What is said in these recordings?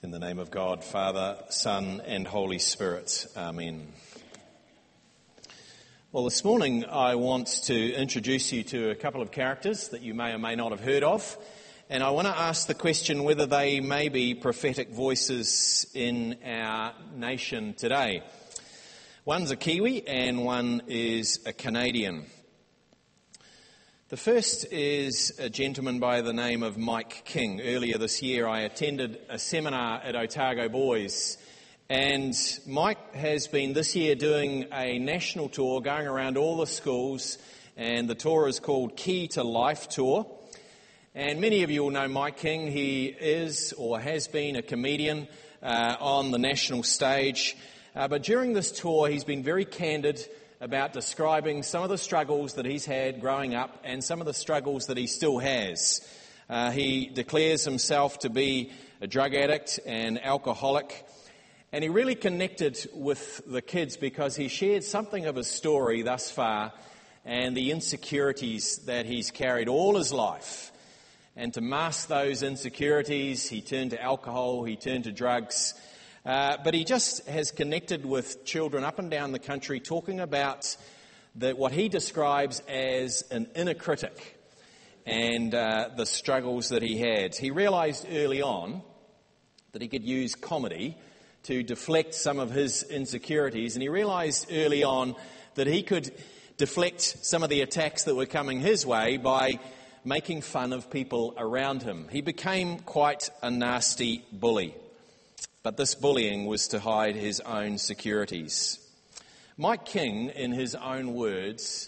In the name of God, Father, Son, and Holy Spirit. Amen. Well, this morning I want to introduce you to a couple of characters that you may or may not have heard of. And I want to ask the question whether they may be prophetic voices in our nation today. One's a Kiwi and one is a Canadian. The first is a gentleman by the name of Mike King. Earlier this year I attended a seminar at Otago Boys, and Mike has been this year doing a national tour going around all the schools, and the tour is called Key to Life Tour. And many of you will know Mike King. He is or has been a comedian on the national stage, but during this tour he's been very candid about describing some of the struggles that he's had growing up and some of the struggles that he still has. He declares himself to be a drug addict and alcoholic, and he really connected with the kids because he shared something of his story thus far and the insecurities that he's carried all his life. And to mask those insecurities, he turned to alcohol, he turned to drugs. But he just has connected with children up and down the country talking about what he describes as an inner critic and the struggles that he had. He realised early on that he could use comedy to deflect some of his insecurities, and he realised early on that he could deflect some of the attacks that were coming his way by making fun of people around him. He became quite a nasty bully. But this bullying was to hide his own securities. Mike King, in his own words,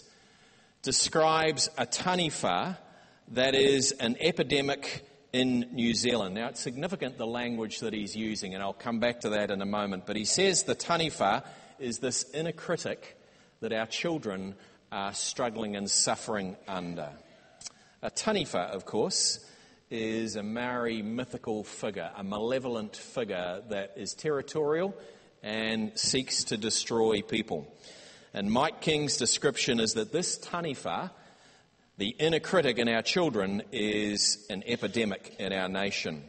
describes a taniwha that is an epidemic in New Zealand. Now, it's significant the language that he's using, and I'll come back to that in a moment. But he says the taniwha is this inner critic that our children are struggling and suffering under. A taniwha, of course, is a Maori mythical figure, a malevolent figure that is territorial and seeks to destroy people. And Mike King's description is that this taniwha, the inner critic in our children, is an epidemic in our nation.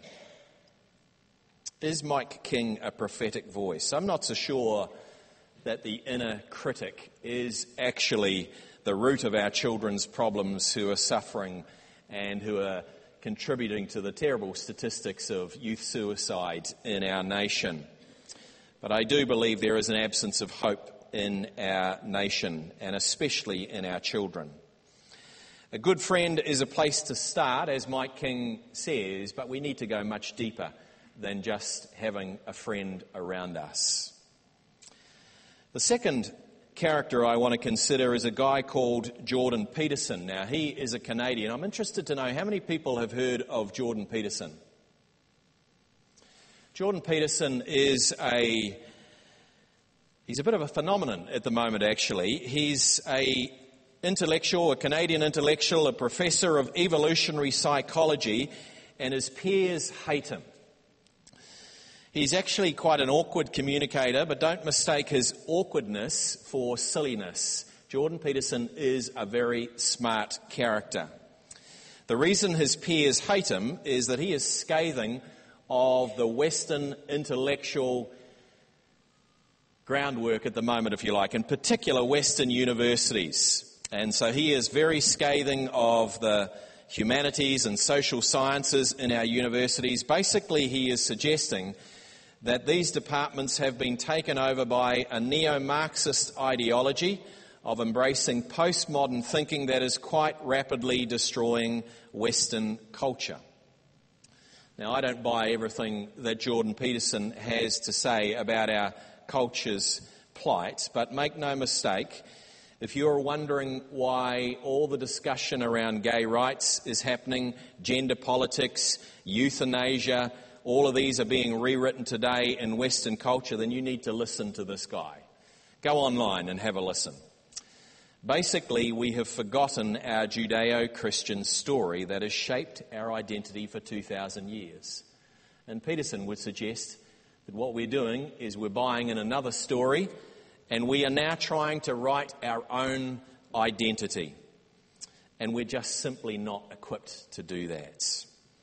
Is Mike King a prophetic voice? I'm not so sure that the inner critic is actually the root of our children's problems who are suffering and who are contributing to the terrible statistics of youth suicide in our nation. But I do believe there is an absence of hope in our nation, and especially in our children. A good friend is a place to start, as Mike King says, but we need to go much deeper than just having a friend around us. The second character I want to consider is a guy called Jordan Peterson. Now, he is a Canadian. I'm interested to know how many people have heard of Jordan Peterson. Jordan Peterson is he's a bit of a phenomenon at the moment, actually. He's a Canadian intellectual, a professor of evolutionary psychology, and his peers hate him. He's actually quite an awkward communicator, but don't mistake his awkwardness for silliness. Jordan Peterson is a very smart character. The reason his peers hate him is that he is scathing of the Western intellectual groundwork at the moment, if you like, in particular Western universities. And so he is very scathing of the humanities and social sciences in our universities. Basically, he is suggesting that these departments have been taken over by a neo-Marxist ideology of embracing postmodern thinking that is quite rapidly destroying Western culture. Now, I don't buy everything that Jordan Peterson has to say about our culture's plight, but make no mistake, if you're wondering why all the discussion around gay rights is happening, gender politics, euthanasia, all of these are being rewritten today in Western culture, then you need to listen to this guy. Go online and have a listen. Basically, we have forgotten our Judeo-Christian story that has shaped our identity for 2,000 years. And Peterson would suggest that what we're doing is we're buying in another story, and we are now trying to write our own identity. And we're just simply not equipped to do that.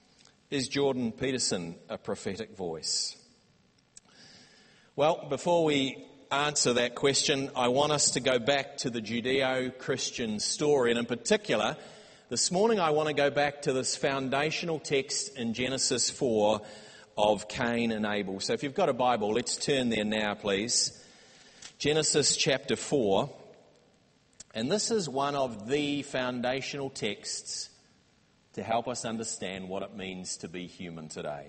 Is Jordan Peterson a prophetic voice? Well, before we answer that question, I want us to go back to the Judeo-Christian story, and in particular, this morning I want to go back to this foundational text in Genesis 4 of Cain and Abel. So if you've got a Bible, let's turn there now, please. Genesis chapter 4, and this is one of the foundational texts to help us understand what it means to be human today.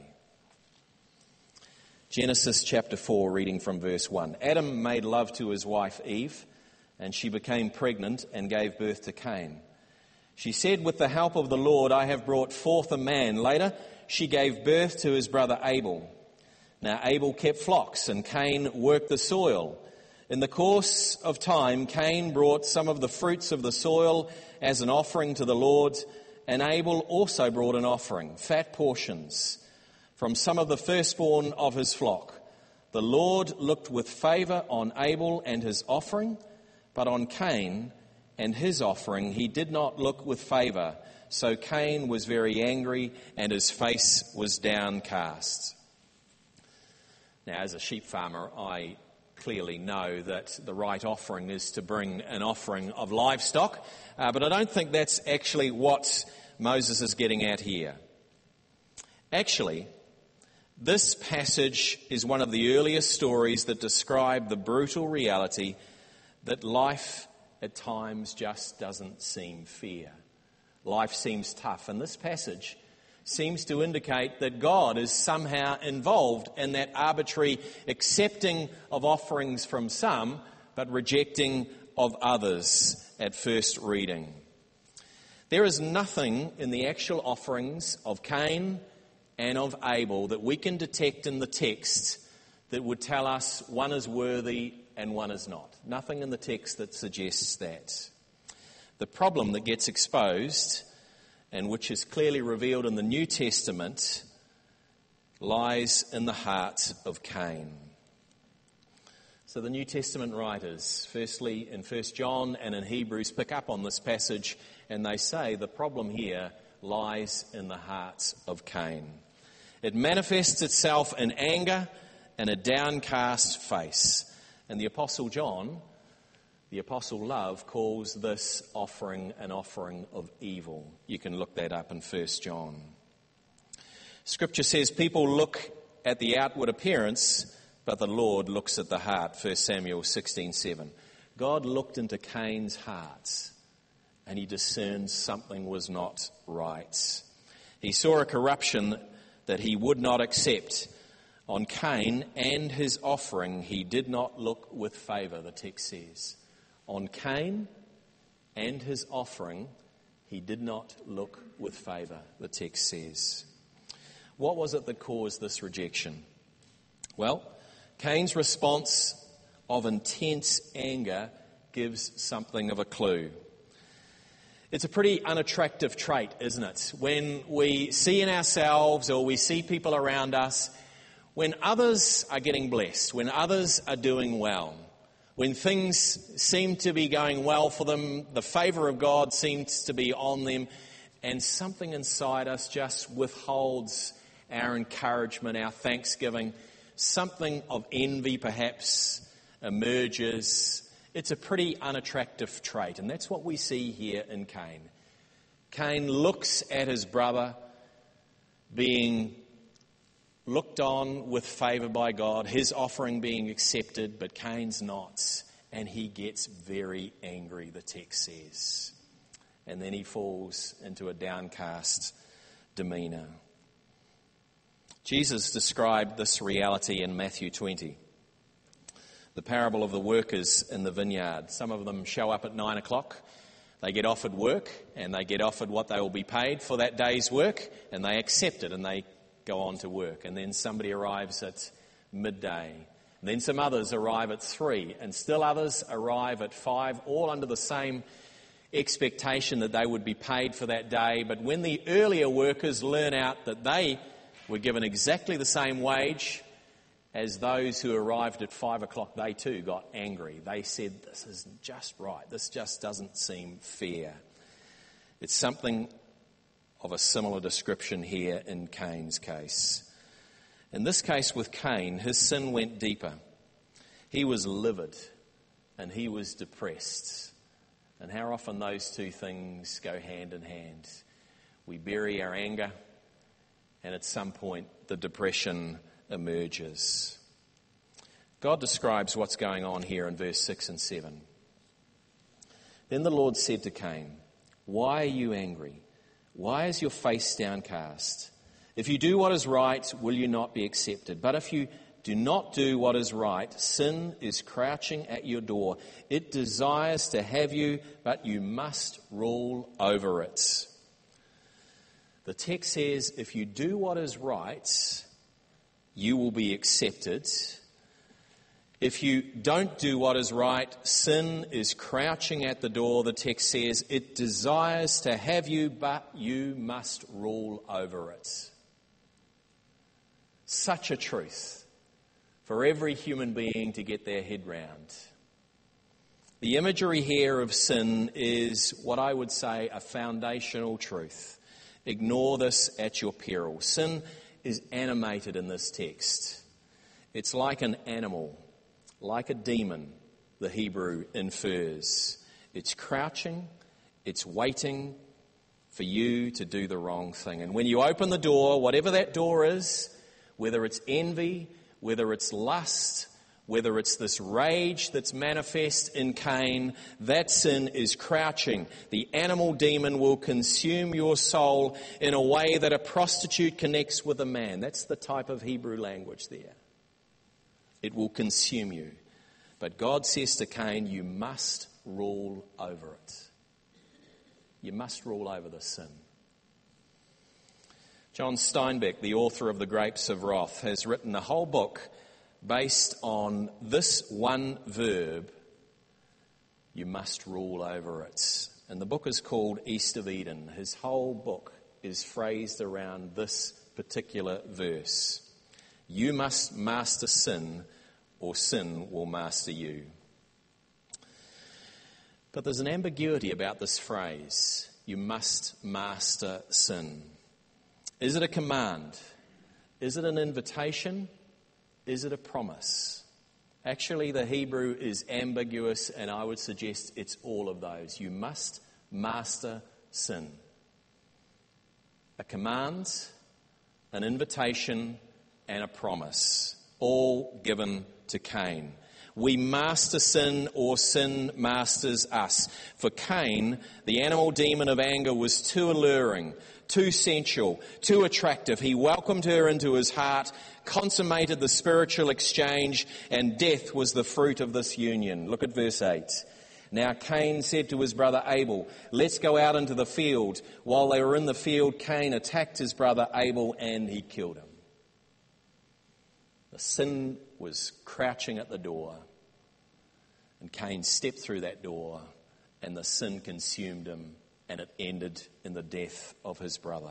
Genesis chapter 4, reading from verse 1. Adam made love to his wife Eve, and she became pregnant and gave birth to Cain. She said, "With the help of the Lord, I have brought forth a man." Later, she gave birth to his brother Abel. Now Abel kept flocks, and Cain worked the soil. In the course of time, Cain brought some of the fruits of the soil as an offering to the Lord, and Abel also brought an offering, fat portions, from some of the firstborn of his flock. The Lord looked with favour on Abel and his offering, but on Cain and his offering he did not look with favour. So Cain was very angry and his face was downcast. Now, as a sheep farmer, I clearly know that the right offering is to bring an offering of livestock, but I don't think that's actually what Moses is getting at here. Actually, this passage is one of the earliest stories that describe the brutal reality that life at times just doesn't seem fair. Life seems tough, and this passage seems to indicate that God is somehow involved in that arbitrary accepting of offerings from some, but rejecting of others at first reading. There is nothing in the actual offerings of Cain and of Abel that we can detect in the text that would tell us one is worthy and one is not. Nothing in the text that suggests that. The problem that gets exposed, and which is clearly revealed in the New Testament, lies in the heart of Cain. So the New Testament writers, firstly in 1 John and in Hebrews, pick up on this passage and they say the problem here lies in the heart of Cain. It manifests itself in anger and a downcast face. And the Apostle John, the Apostle Love, calls this offering an offering of evil. You can look that up in 1 John. Scripture says people look at the outward appearance, but the Lord looks at the heart, 1 Samuel 16:7. God looked into Cain's heart and he discerned something was not right. He saw a corruption that he would not accept. On Cain and his offering, he did not look with favour, the text says. On Cain and his offering, he did not look with favour, the text says. What was it that caused this rejection? Well, Cain's response of intense anger gives something of a clue. It's a pretty unattractive trait, isn't it? When we see in ourselves or we see people around us, when others are getting blessed, when others are doing well, when things seem to be going well for them, the favour of God seems to be on them, and something inside us just withholds our encouragement, our thanksgiving, something of envy perhaps emerges. It's a pretty unattractive trait, and that's what we see here in Cain. Cain looks at his brother being looked on with favour by God, his offering being accepted, but Cain's not, and he gets very angry, the text says. And then he falls into a downcast demeanour. Jesus described this reality in Matthew 20. The parable of the workers in the vineyard. Some of them show up at 9 o'clock. They get offered work and they get offered what they will be paid for that day's work, and they accept it and they go on to work. And then somebody arrives at midday. And then some others arrive at 3, and still others arrive at 5, all under the same expectation that they would be paid for that day. But when the earlier workers learn out that they were given exactly the same wage as those who arrived at 5 o'clock, they too got angry. They said, "This isn't just right. This just doesn't seem fair." It's something of a similar description here in Cain's case. In this case with Cain, his sin went deeper. He was livid and he was depressed. And how often those two things go hand in hand. We bury our anger, and at some point the depression emerges. God describes what's going on here in verse 6 and 7. Then the Lord said to Cain, "Why are you angry? Why is your face downcast? If you do what is right, will you not be accepted? But if you do not do what is right, sin is crouching at your door. It desires to have you, but you must rule over it." The text says, if you do what is right, you will be accepted. If you don't do what is right, sin is crouching at the door. The text says, it desires to have you, but you must rule over it. Such a truth for every human being to get their head round. The imagery here of sin is what I would say a foundational truth. Ignore this at your peril. Sin is animated in this text. It's like an animal, like a demon, the Hebrew infers. It's crouching, it's waiting for you to do the wrong thing. And when you open the door, whatever that door is, whether it's envy, whether it's lust, whether it's this rage that's manifest in Cain, that sin is crouching. The animal demon will consume your soul in a way that a prostitute connects with a man. That's the type of Hebrew language there. It will consume you. But God says to Cain, you must rule over it. You must rule over the sin. John Steinbeck, the author of The Grapes of Wrath, has written a whole book based on this one verb, you must rule over it. And the book is called East of Eden. His whole book is phrased around this particular verse. You must master sin, or sin will master you. But there's an ambiguity about this phrase, you must master sin. Is it a command? Is it an invitation? Is it a promise? Actually, the Hebrew is ambiguous, and I would suggest it's all of those. You must master sin. A command, an invitation, and a promise, all given to Cain. We master sin, or sin masters us. For Cain, the animal demon of anger was too alluring, too sensual, too attractive. He welcomed her into his heart, consummated the spiritual exchange, and death was the fruit of this union. Look at verse 8. Now Cain said to his brother Abel, let's go out into the field. While they were in the field, Cain attacked his brother Abel and he killed him. The sin was crouching at the door, and Cain stepped through that door, and the sin consumed him, and it ended in the death of his brother.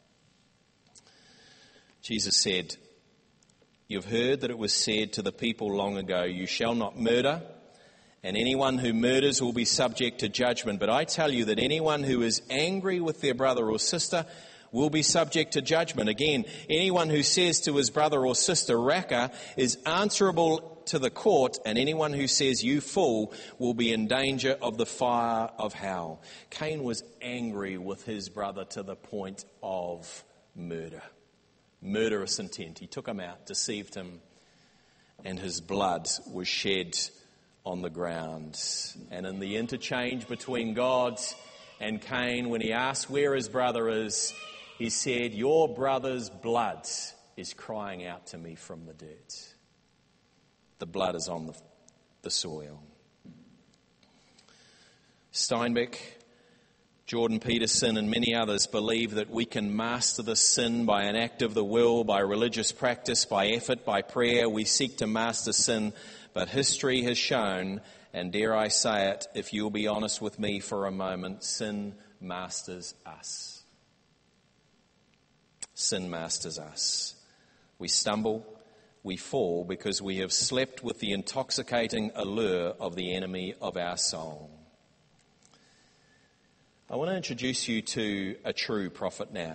Jesus said, you've heard that it was said to the people long ago, you shall not murder, and anyone who murders will be subject to judgment. But I tell you that anyone who is angry with their brother or sister will be subject to judgment. Again, anyone who says to his brother or sister, Raka, is answerable to the court, and anyone who says, you fool, will be in danger of the fire of hell. Cain was angry with his brother to the point of murder. Murderous intent. He took him out, deceived him, and his blood was shed on the ground. And in the interchange between God and Cain, when he asked where his brother is, he said, your brother's blood is crying out to me from the dirt. The blood is on the soil. Steinbeck, Jordan Peterson and many others believe that we can master this sin by an act of the will, by religious practice, by effort, by prayer. We seek to master sin, but history has shown, and dare I say it, if you'll be honest with me for a moment, sin masters us. Sin masters us. We stumble, we fall because we have slept with the intoxicating allure of the enemy of our soul. I want to introduce you to a true prophet now.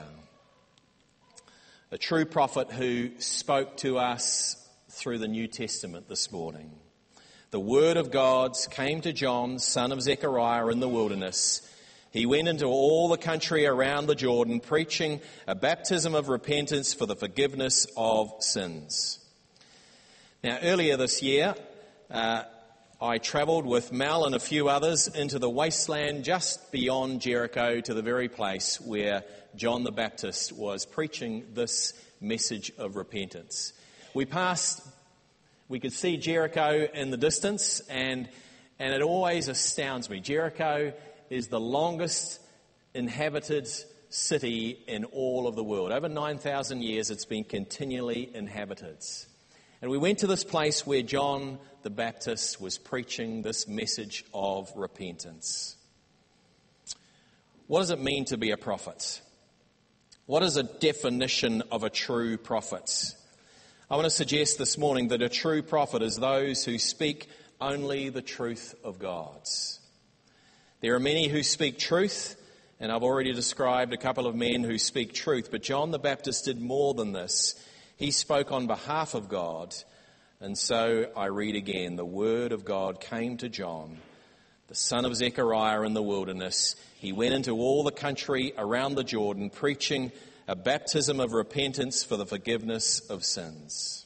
A true prophet who spoke to us through the New Testament this morning. The word of God came to John, son of Zechariah, in the wilderness. He went into all the country around the Jordan, preaching a baptism of repentance for the forgiveness of sins. Now, earlier this year, I travelled with Mel and a few others into the wasteland just beyond Jericho to the very place where John the Baptist was preaching this message of repentance. We could see Jericho in the distance, and it always astounds me. Jericho is the longest inhabited city in all of the world. Over 9,000 years it's been continually inhabited. And we went to this place where John the Baptist was preaching this message of repentance. What does it mean to be a prophet? What is a definition of a true prophet? I want to suggest this morning that a true prophet is those who speak only the truth of God. There are many who speak truth, and I've already described a couple of men who speak truth, but John the Baptist did more than this. He spoke on behalf of God, and so I read again, the word of God came to John, the son of Zechariah, in the wilderness. He went into all the country around the Jordan, preaching a baptism of repentance for the forgiveness of sins.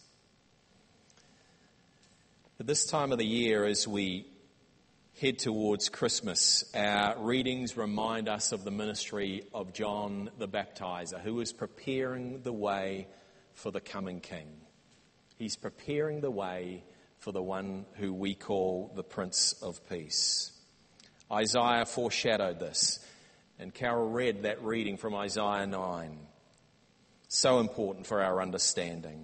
At this time of the year, as we head towards Christmas, our readings remind us of the ministry of John the Baptizer, who is preparing the way for the coming King. He's preparing the way for the one who we call the Prince of Peace. Isaiah foreshadowed this, and Carol read that reading from Isaiah 9. So important for our understanding.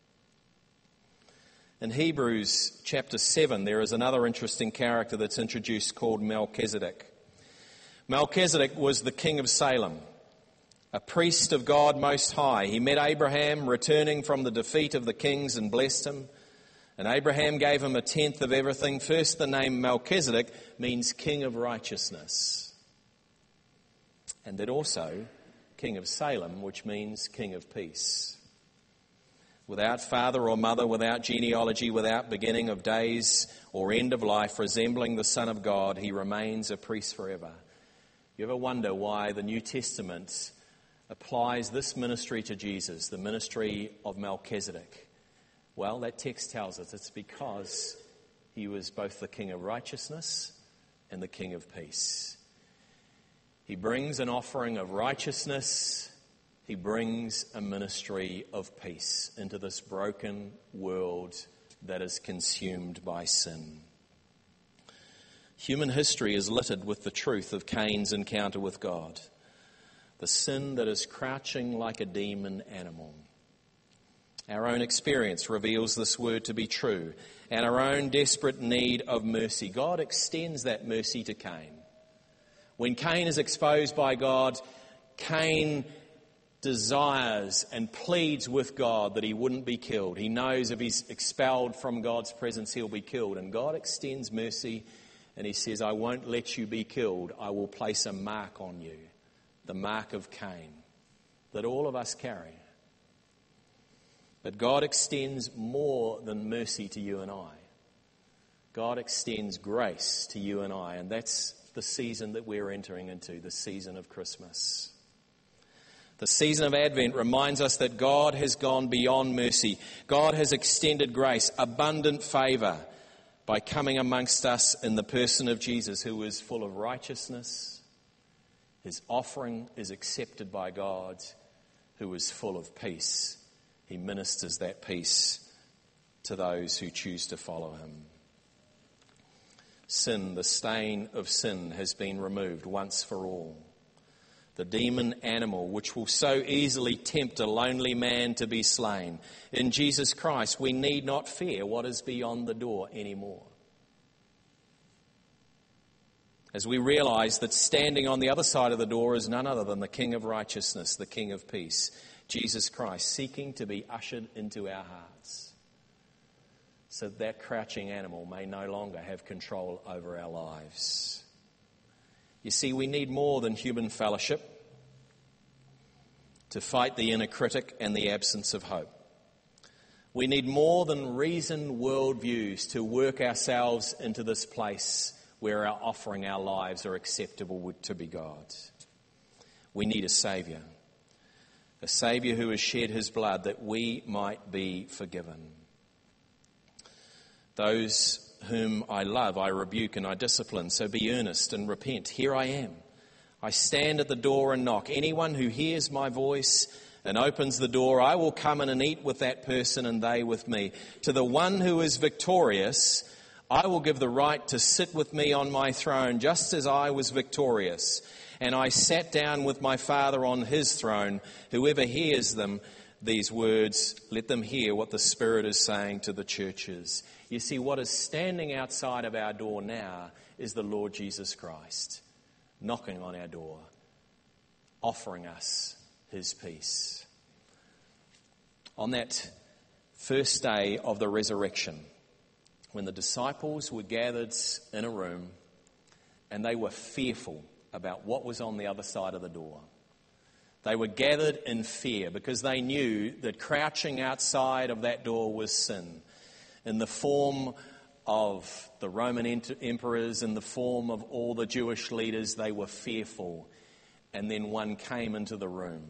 In Hebrews chapter 7, there is another interesting character that's introduced called Melchizedek. Melchizedek was the king of Salem, a priest of God Most High. He met Abraham returning from the defeat of the kings and blessed him. And Abraham gave him a tenth of everything. First, the name Melchizedek means king of righteousness. And then also king of Salem, which means king of peace. Without father or mother, without genealogy, without beginning of days or end of life, resembling the Son of God, he remains a priest forever. You ever wonder why the New Testament applies this ministry to Jesus, the ministry of Melchizedek? Well, that text tells us it's because he was both the king of righteousness and the king of peace. He brings an offering of righteousness. He brings a ministry of peace into this broken world that is consumed by sin. Human history is littered with the truth of Cain's encounter with God, the sin that is crouching like a demon animal. Our own experience reveals this word to be true, and our own desperate need of mercy. God extends that mercy to Cain. When Cain is exposed by God, Cain desires and pleads with God that he wouldn't be killed. He knows if he's expelled from God's presence, he'll be killed. And God extends mercy and he says, I won't let you be killed. I will place a mark on you, the mark of Cain, that all of us carry. But God extends more than mercy to you and I. God extends grace to you and I, and that's the season that we're entering into, the season of Christmas. The season of Advent reminds us that God has gone beyond mercy. God has extended grace, abundant favour, by coming amongst us in the person of Jesus, who is full of righteousness. His offering is accepted by God, who is full of peace. He ministers that peace to those who choose to follow him. Sin, the stain of sin, has been removed once for all. The demon animal, which will so easily tempt a lonely man to be slain. In Jesus Christ, we need not fear what is beyond the door anymore. As we realize that standing on the other side of the door is none other than the King of righteousness, the King of peace, Jesus Christ, seeking to be ushered into our hearts, so that crouching animal may no longer have control over our lives. You see, we need more than human fellowship to fight the inner critic and the absence of hope. We need more than reasoned worldviews to work ourselves into this place where our offering our lives are acceptable to be God. We need a Saviour who has shed his blood that we might be forgiven. Those whom I love, I rebuke and I discipline, so be earnest and repent. Here I am. I stand at the door and knock. Anyone who hears my voice and opens the door, I will come in and eat with that person and they with me. To the one who is victorious, I will give the right to sit with me on my throne, just as I was victorious. And I sat down with my Father on his throne. Whoever hears these words, let them hear what the Spirit is saying to the churches. You see, what is standing outside of our door now is the Lord Jesus Christ, knocking on our door, offering us his peace. On that first day of the resurrection, when the disciples were gathered in a room and they were fearful about what was on the other side of the door, they were gathered in fear because they knew that crouching outside of that door was sin. In the form of the Roman emperors, in the form of all the Jewish leaders, they were fearful. And then one came into the room,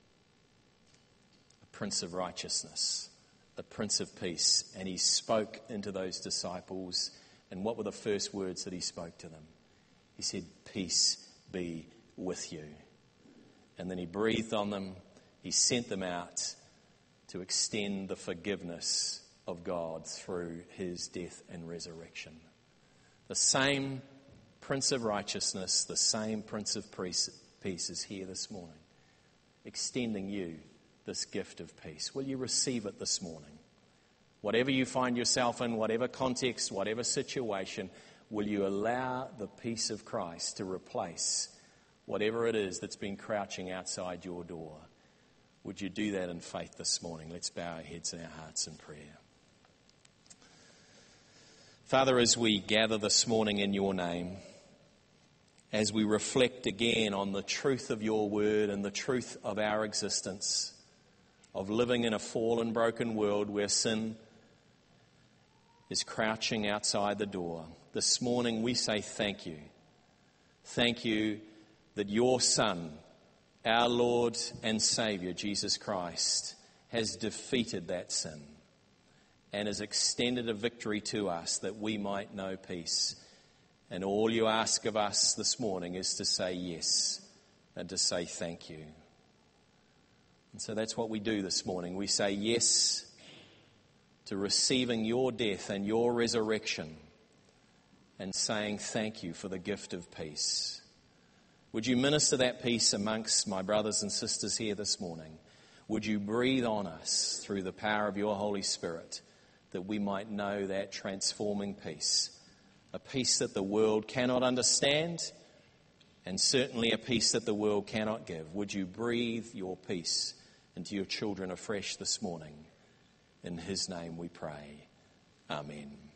a Prince of Righteousness, a Prince of Peace, and he spoke into those disciples. And what were the first words that he spoke to them? He said, "Peace be with you." And then he breathed on them. He sent them out to extend the forgiveness of God through his death and resurrection. The same Prince of Righteousness, the same Prince of Peace is here this morning, extending you this gift of peace. Will you receive it this morning? Whatever you find yourself in, whatever context, whatever situation, will you allow the peace of Christ to replace whatever it is that's been crouching outside your door? Would you do that in faith this morning? Let's bow our heads and our hearts in prayer. Father, as we gather this morning in your name, as we reflect again on the truth of your word and the truth of our existence, of living in a fallen, broken world where sin is crouching outside the door, this morning we say thank you. Thank you that your Son, our Lord and Saviour, Jesus Christ, has defeated that sin and has extended a victory to us that we might know peace. And all you ask of us this morning is to say yes and to say thank you. And so that's what we do this morning. We say yes to receiving your death and your resurrection and saying thank you for the gift of peace. Would you minister that peace amongst my brothers and sisters here this morning? Would you breathe on us through the power of your Holy Spirit that we might know that transforming peace, a peace that the world cannot understand and certainly a peace that the world cannot give. Would you breathe your peace into your children afresh this morning? In his name we pray. Amen.